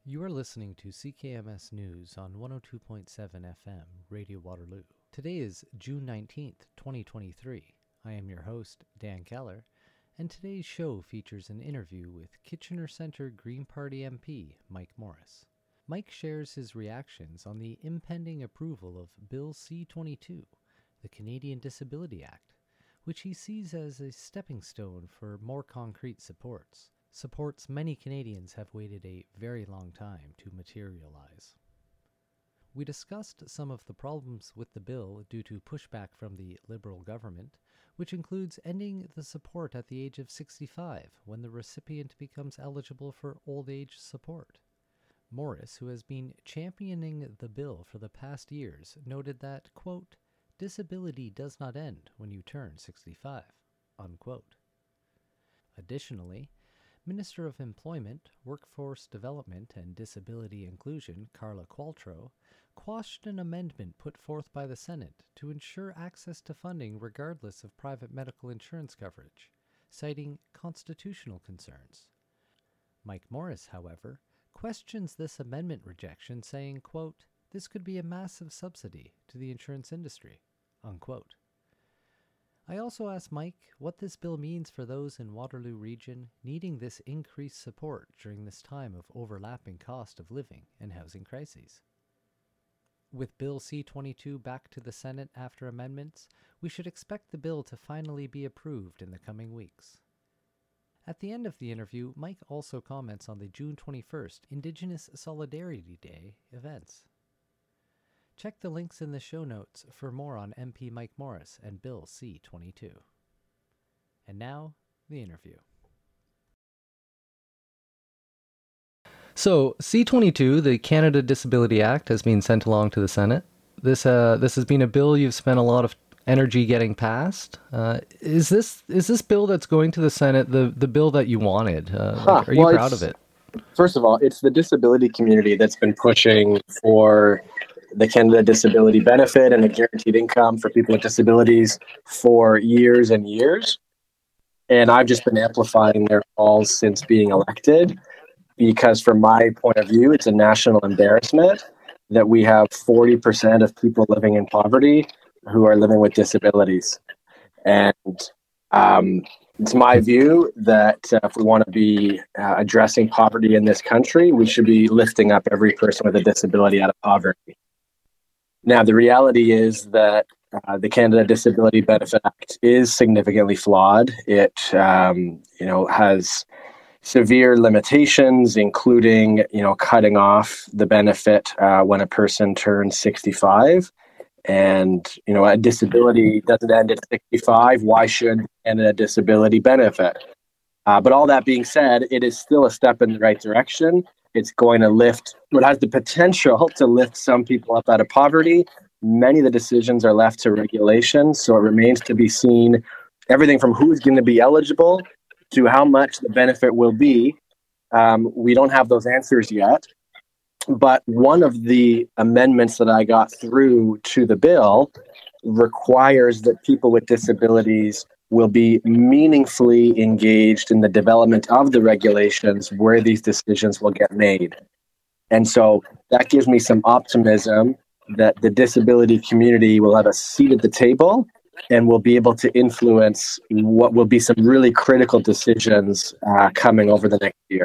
You are listening to CKMS News on 102.7 FM, Radio Waterloo. Today is June 19th, 2023. I am your host, Dan Keller, and today's show features an interview with Kitchener Centre Green Party MP Mike Morris. Mike shares his reactions on the impending approval of Bill C-22, the Canadian Disability Act, which he sees as a stepping stone for more concrete supports many Canadians have waited a very long time to materialize. We discussed some of the problems with the bill due to pushback from the Liberal government, which includes ending the support at the age of 65 when the recipient becomes eligible for old age support. Morris, who has been championing the bill for the past years, noted that, quote, disability does not end when you turn 65, unquote. Additionally, Minister of Employment, Workforce Development and Disability Inclusion, Carla Qualtrough, quashed an amendment put forth by the Senate to ensure access to funding regardless of private medical insurance coverage, citing constitutional concerns. Mike Morris, however, questions this amendment rejection, saying, quote, this could be a massive subsidy to the insurance industry, unquote. I also asked Mike what this bill means for those in Waterloo Region needing this increased support during this time of overlapping cost of living and housing crises. With Bill C-22 back to the Senate after amendments, we should expect the bill to finally be approved in the coming weeks. At the end of the interview, Mike also comments on the June 21st Indigenous Solidarity Day events. Check the links in the show notes for more on MP Mike Morris and Bill C-22. And now, the interview. So, C-22, the Canada Disability Act, has been sent along to the Senate. This has been a bill you've spent a lot of energy getting passed. Is this bill that's going to the Senate the bill that you wanted? Are you proud of it? First of all, it's the disability community that's been pushing for the Canada Disability Benefit and a guaranteed income for people with disabilities for years and years. And I've just been amplifying their calls since being elected, because from my point of view, it's a national embarrassment that we have 40% of people living in poverty who are living with disabilities. And it's my view that if we want to be addressing poverty in this country, we should be lifting up every person with a disability out of poverty. Now, the reality is that the Canada Disability Benefit Act is significantly flawed. It, has severe limitations, including, cutting off the benefit when a person turns 65. And, a disability doesn't end at 65. Why should Canada Disability benefit? But all that being said, it is still a step in the right direction. It's going to it has the potential to lift some people up out of poverty. Many of the decisions are left to regulation, so it remains to be seen everything from who is going to be eligible to how much the benefit will be. We don't have those answers yet. But one of the amendments that I got through to the bill requires that people with disabilities will be meaningfully engaged in the development of the regulations where these decisions will get made. And so that gives me some optimism that the disability community will have a seat at the table and will be able to influence what will be some really critical decisions coming over the next year.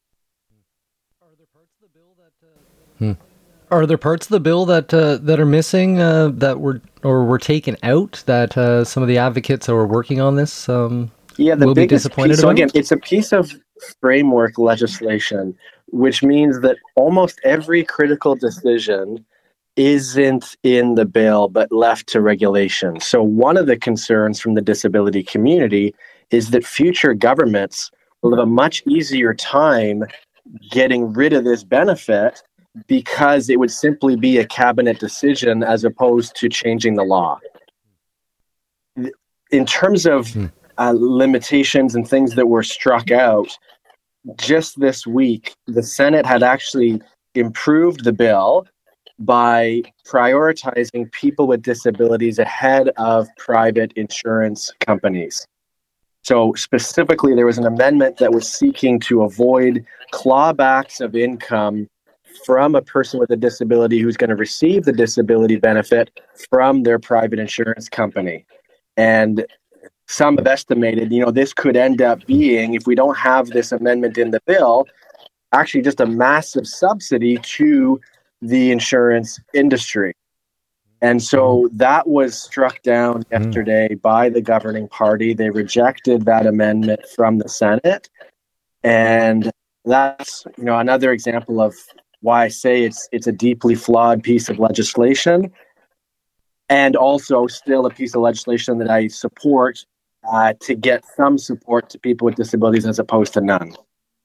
Are there parts of the bill that are missing that were taken out that some of the advocates that were working on this will be disappointed about? So again, it's a piece of framework legislation, which means that almost every critical decision isn't in the bill but left to regulation. So one of the concerns from the disability community is that future governments will have a much easier time getting rid of this benefit because it would simply be a cabinet decision as opposed to changing the law. In terms of limitations and things that were struck out, just this week, the Senate had actually improved the bill by prioritizing people with disabilities ahead of private insurance companies. So specifically, there was an amendment that was seeking to avoid clawbacks of income from a person with a disability who's going to receive the disability benefit from their private insurance company. And some have estimated, this could end up being, if we don't have this amendment in the bill, actually just a massive subsidy to the insurance industry. And so that was struck down yesterday by the governing party. They rejected that amendment from the Senate. And that's, another example of why I say it's a deeply flawed piece of legislation, and also still a piece of legislation that I support to get some support to people with disabilities as opposed to none.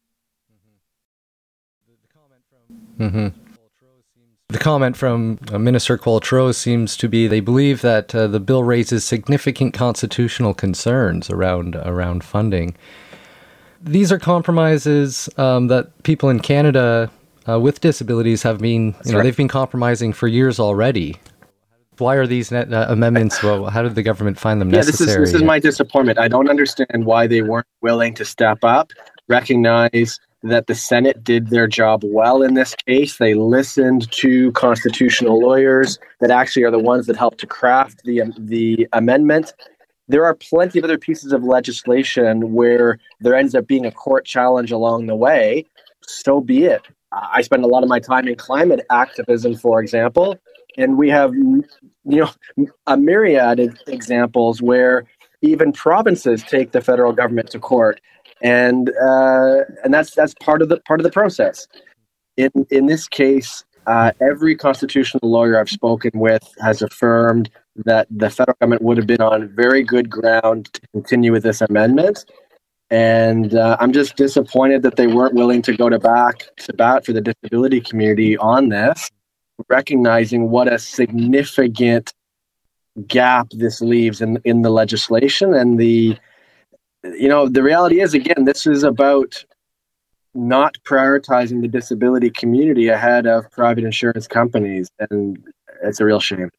The comment from Minister Qualtrough seems to be they believe that the bill raises significant constitutional concerns around funding. These are compromises that people in Canada with disabilities have been, they've been compromising for years already. Why are these amendments? Well, how did the government find them necessary? This is my disappointment. I don't understand why they weren't willing to step up, recognize that the Senate did their job well in this case. They listened to constitutional lawyers that actually are the ones that helped to craft the amendment. There are plenty of other pieces of legislation where there ends up being a court challenge along the way. So be it. I spend a lot of my time in climate activism, for example, and we have a myriad of examples where even provinces take the federal government to court. And that's part of the process. In this case, every constitutional lawyer I've spoken with has affirmed that the federal government would have been on very good ground to continue with this amendment. And I'm just disappointed that they weren't willing to go to bat for the disability community on this, recognizing what a significant gap this leaves in the legislation. And the reality is, again, this is about not prioritizing the disability community ahead of private insurance companies, and it's a real shame.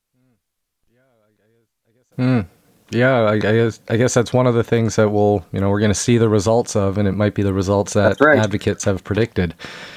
Yeah, I guess that's one of the things that we're going to see the results of, and it might be the results that advocates have predicted.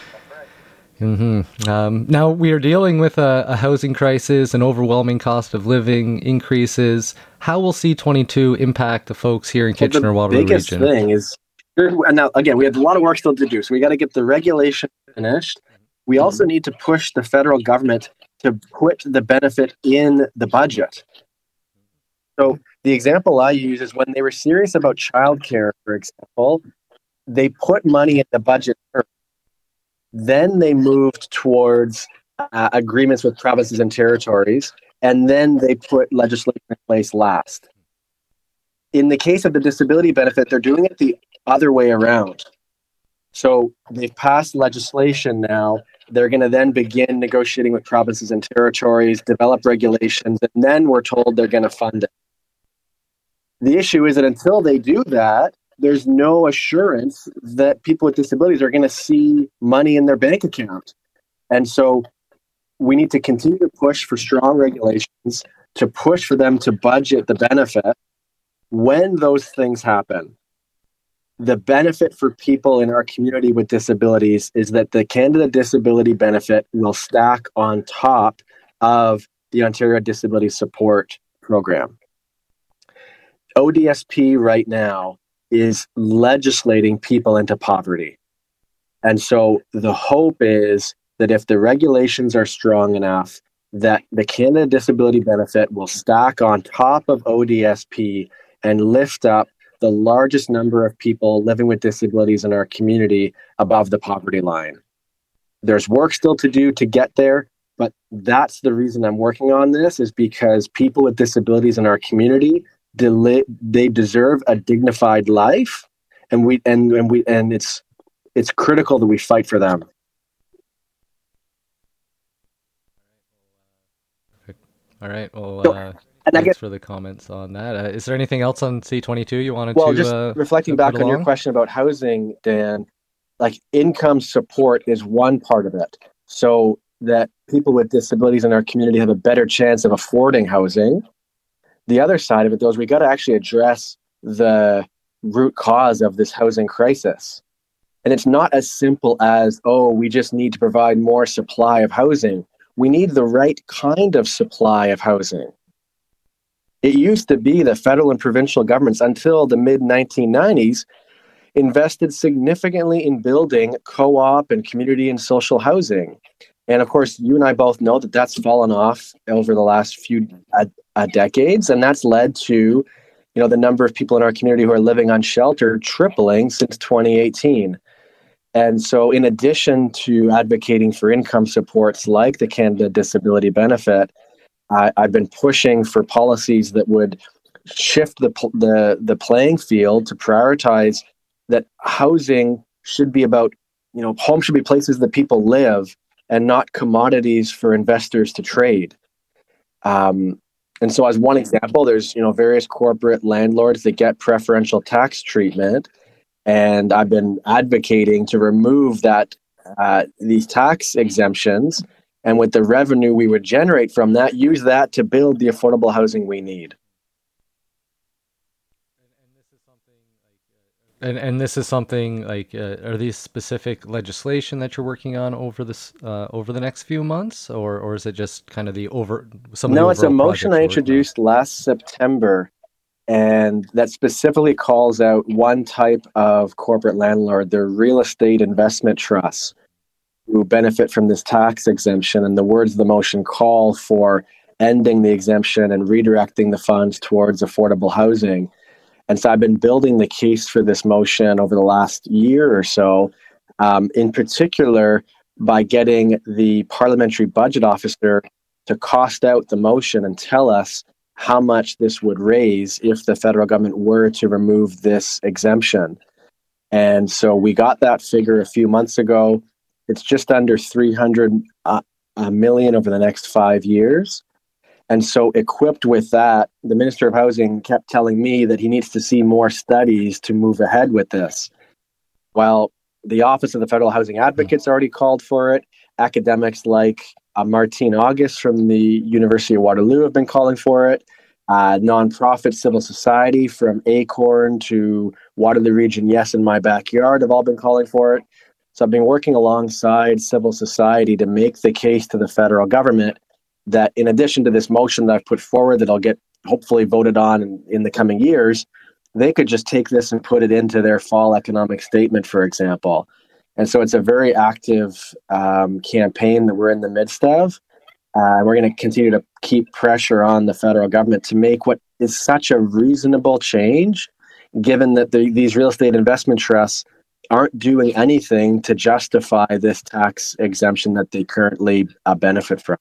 Now, we are dealing with a housing crisis, an overwhelming cost of living increases. How will C-22 impact the folks here in Kitchener-Waterloo region? The biggest thing is, and now, again, we have a lot of work still to do, so we got to get the regulation finished. We also need to push the federal government to put the benefit in the budget. So the example I use is when they were serious about childcare, for example, they put money in the budget first. Then they moved towards agreements with provinces and territories, and then they put legislation in place last. In the case of the disability benefit, they're doing it the other way around. So they've passed legislation now. They're going to then begin negotiating with provinces and territories, develop regulations, and then we're told they're going to fund it. The issue is that until they do that, there's no assurance that people with disabilities are going to see money in their bank account. And so we need to continue to push for strong regulations, to push for them to budget the benefit. When those things happen, the benefit for people in our community with disabilities is that the Canada Disability Benefit will stack on top of the Ontario Disability Support Program. ODSP right now is legislating people into poverty. And so the hope is that if the regulations are strong enough, that the Canada Disability Benefit will stack on top of ODSP and lift up the largest number of people living with disabilities in our community above the poverty line. There's work still to do to get there, but that's the reason I'm working on this, is because people with disabilities in our community, they deserve a dignified life, and it's critical that we fight for them. All right. Well, thanks for the comments on that. Is there anything else on C-22 you wanted to? Well, just reflecting back on your question about housing, Dan, like income support is one part of it, so that people with disabilities in our community have a better chance of affording housing. The other side of it, though, is we got to actually address the root cause of this housing crisis. And it's not as simple as, oh, we just need to provide more supply of housing. We need the right kind of supply of housing. It used to be that federal and provincial governments until the mid-1990s invested significantly in building co-op and community and social housing. And of course, you and I both know that that's fallen off over the last few decades, and that's led to, the number of people in our community who are living unsheltered tripling since 2018. And so in addition to advocating for income supports like the Canada Disability Benefit, I've been pushing for policies that would shift the playing field to prioritize that housing should be about, homes should be places that people live and not commodities for investors to trade. And so as one example, there's, various corporate landlords that get preferential tax treatment. And I've been advocating to remove these tax exemptions. And with the revenue we would generate from that, use that to build the affordable housing we need. And this is something like, are these specific legislation that you're working on over the next few months, or is it just kind of No, it's a motion I introduced last September, and that specifically calls out one type of corporate landlord, the real estate investment trusts, who benefit from this tax exemption. And the words of the motion call for ending the exemption and redirecting the funds towards affordable housing. And so I've been building the case for this motion over the last year or so, in particular by getting the parliamentary budget officer to cost out the motion and tell us how much this would raise if the federal government were to remove this exemption. And so we got that figure a few months ago. It's just under $300 million over the next 5 years. And so equipped with that, the Minister of Housing kept telling me that he needs to see more studies to move ahead with this. Well, the Office of the Federal Housing Advocate's already called for it. Academics like Martine August from the University of Waterloo have been calling for it. Nonprofit civil society from Acorn to Waterloo Region Yes in My Backyard have all been calling for it. So I've been working alongside civil society to make the case to the federal government that in addition to this motion that I've put forward that I'll get hopefully voted on in the coming years, they could just take this and put it into their fall economic statement, for example. And so it's a very active campaign that we're in the midst of. We're going to continue to keep pressure on the federal government to make what is such a reasonable change, given that these real estate investment trusts aren't doing anything to justify this tax exemption that they currently benefit from.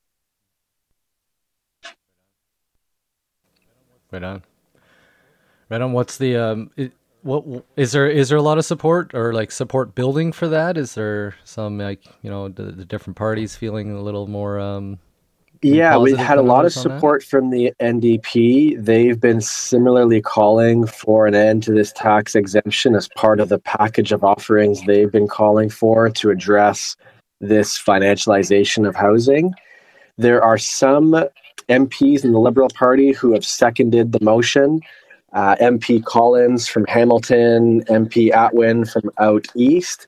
Right on. What's the what is there a lot of support or like support building for that? Is there some the different parties feeling a little more yeah, we've had a lot of support from the NDP. They've been similarly calling for an end to this tax exemption as part of the package of offerings they've been calling for to address this financialization of housing. There are some MPs in the Liberal Party who have seconded the motion. MP Collins from Hamilton, MP Atwin from out east.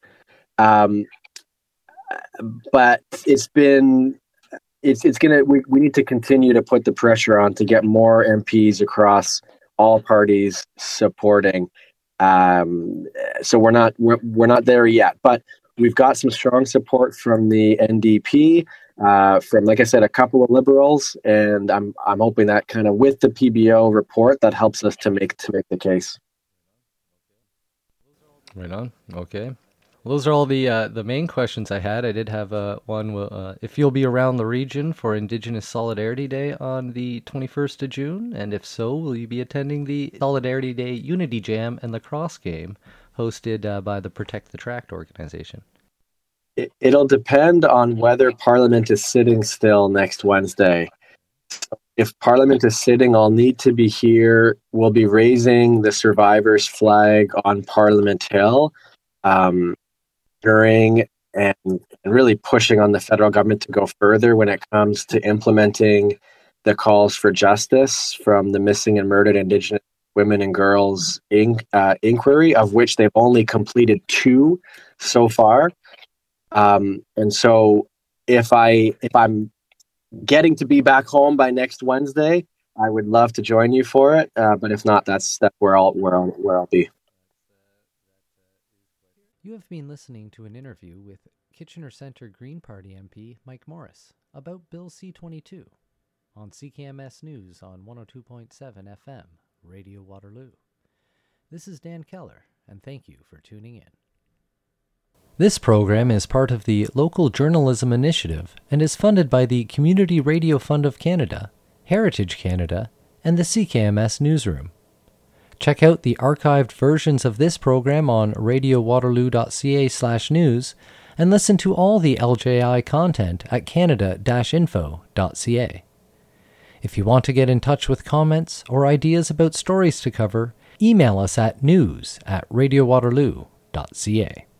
But we need to continue to put the pressure on to get more MPs across all parties supporting. So we're not there yet, but we've got some strong support from the NDP, from, like I said, a couple of Liberals, and I'm hoping that kind of with the PBO report that helps us to make the case. Right on. Okay. Well, those are all the main questions I had. I did have one. If you'll be around the region for Indigenous Solidarity Day on the 21st of June, and if so, will you be attending the Solidarity Day Unity Jam and Lacrosse game hosted by the Protect the Tract organization? It'll depend on whether Parliament is sitting still next Wednesday. If Parliament is sitting, I'll need to be here. We'll be raising the survivors' flag on Parliament Hill during and really pushing on the federal government to go further when it comes to implementing the calls for justice from the missing and murdered Indigenous women and girls inquiry, of which they've only completed 2 so far. And so if I'm getting to be back home by next Wednesday, I would love to join you for it. But if not, that's where I'll be. You have been listening to an interview with Kitchener Centre Green Party MP Mike Morris about Bill C-22 on CKMS News on 102.7 FM, Radio Waterloo. This is Dan Keller, and thank you for tuning in. This program is part of the Local Journalism Initiative and is funded by the Community Radio Fund of Canada, Heritage Canada, and the CKMS Newsroom. Check out the archived versions of this program on radiowaterloo.ca/news and listen to all the LJI content at canada-info.ca. If you want to get in touch with comments or ideas about stories to cover, email us at news@radiowaterloo.ca.